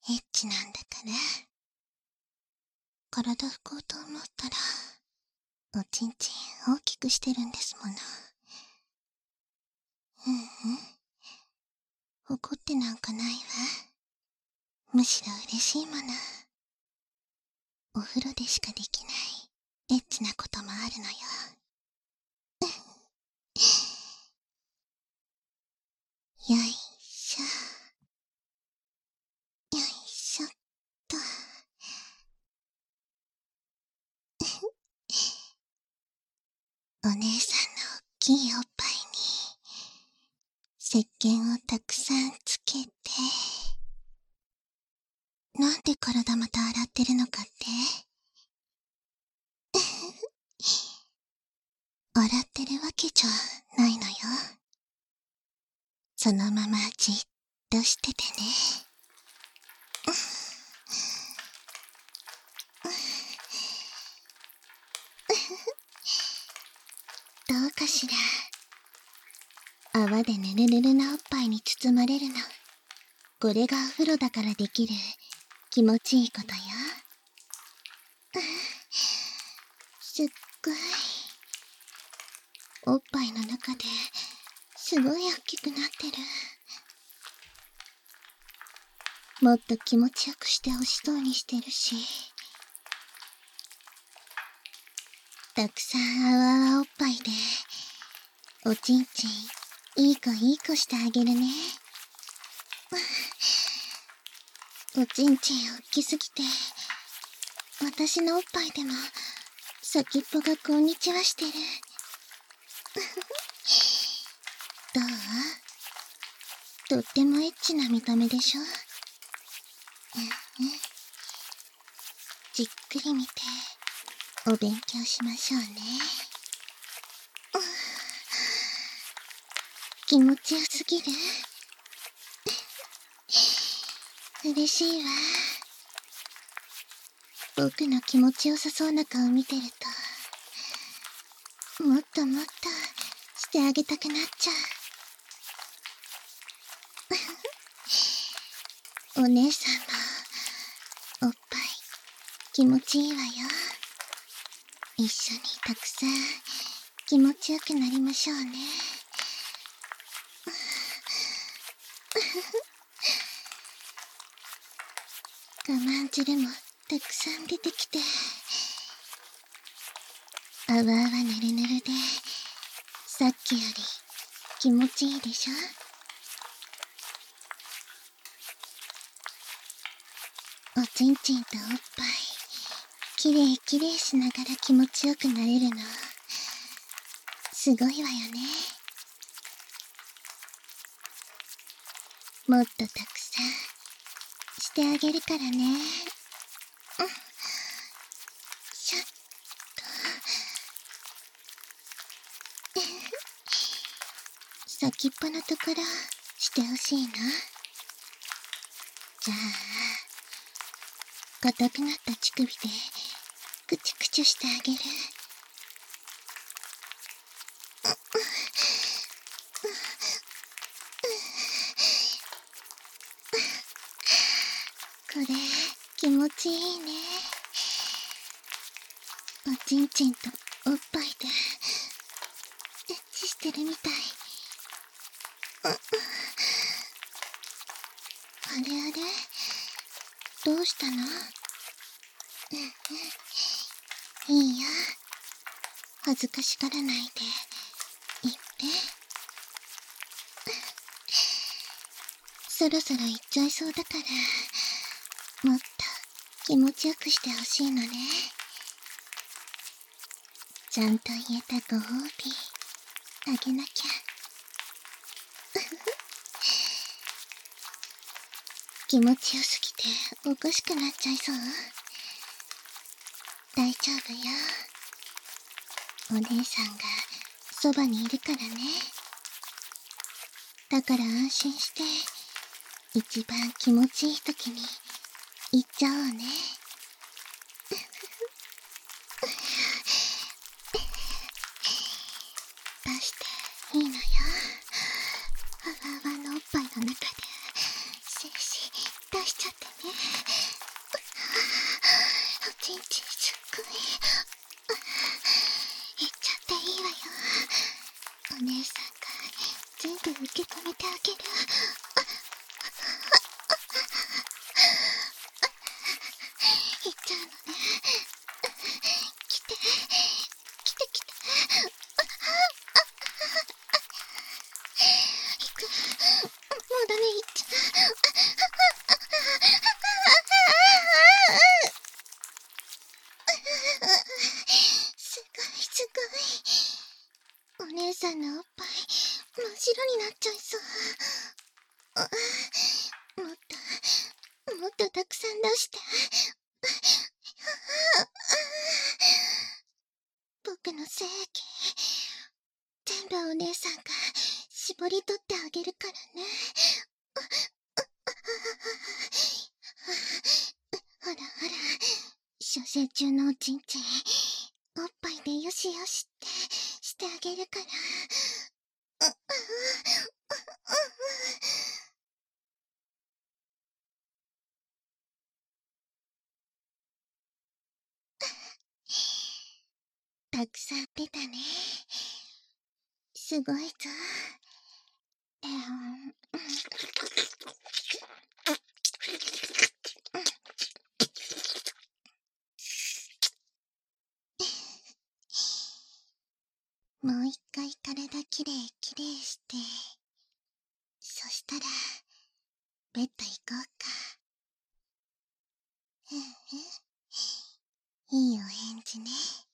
エッチなんだから。体拭こうと思ったら、おちんちん大きくしてるんですもの。怒ってなんかないわ。むしろ嬉しいもの。お風呂でしかできないエッチなこともあるのよ。よいしょ。よいしょっと。お姉さんの大きいおっぱいに石鹸をたくさんつけて、なんで体また洗ってるのかって洗ってるわけじゃないのよ。そのままじっとしててね。どうかしら。泡でぬるぬるなおっぱいに包まれるの。これがお風呂だからできる気持ちいいことよ。すっごい。おっぱいの中ですごい大きくなってる。もっと気持ちよくしてほしそうにしてるし。たくさんあわあわおっぱいで、おちんちん、いい子いい子してあげるね。おちんちん大きすぎて、私のおっぱいでも、先っぽがこんにちはしてる。どう？とってもエッチな見た目でしょ？じっくり見て、お勉強しましょうね。気持ちよすぎる？嬉しいわ。僕の気持ちよさそうな顔見てると、もっともっとしてあげたくなっちゃう。お姉さんも、おっぱい、気持ちいいわよ。一緒にたくさん気持ちよくなりましょうね。我慢汁もたくさん出てきて、あわあわぬるぬるで、さっきより気持ちいいでしょ？おちんちんとおっぱい、きれいきれいしながら気持ちよくなれるの、すごいわよね。もっとたくさんしてあげるからね。しゃっと。先っぽのところしてほしいな。じゃあ、硬くなった乳首でクチュクチュしてあげる。これ気持ちいいね。おちんちんとおっぱいでエッチしてるみたい。あれあれ、どうしたの？いいよ、恥ずかしがらないで言って。そろそろ行っちゃいそうだから、もっと気持ちよくしてほしいのね。ちゃんと言えたご褒美あげなきゃ。気持ちよすぎておかしくなっちゃいそう？大丈夫よ。お姉さんがそばにいるからね。だから安心して一番気持ちいい時に行っちゃおうね。出していいのよ。あわあわのおっぱいの中で精子出しちゃってね。 もっもっとたくさん出して。僕の精液、全部お姉さんが絞り取ってあげるからね。ほらほら、射精中のおちんちん、おっぱいでよしよしってしてあげるから。たくさん出たね。すごいぞ。もう一回体きれいきれいして、そしたらベッド行こうか。いいお返事ね。